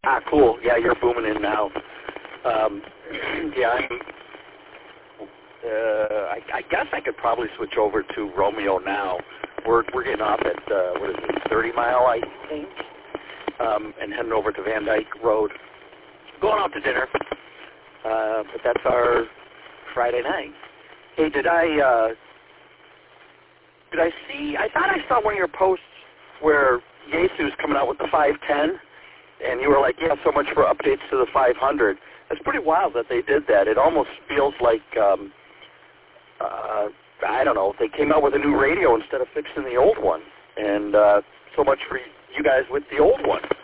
Cool. Yeah, you're booming in now. Yeah, I guess I could probably switch over to Romeo now. We're getting off at, 30 Mile, I think, and heading over to Van Dyke Road. Going out to dinner, but that's our Friday night. Hey, did I see, I thought I saw one of your posts where Yesu's coming out with the 510, and you were like, yeah, so much for updates to the 500. That's pretty wild that they did that. It almost feels like, I don't know, they came out with a new radio instead of fixing the old one. And so much for you guys with the old one.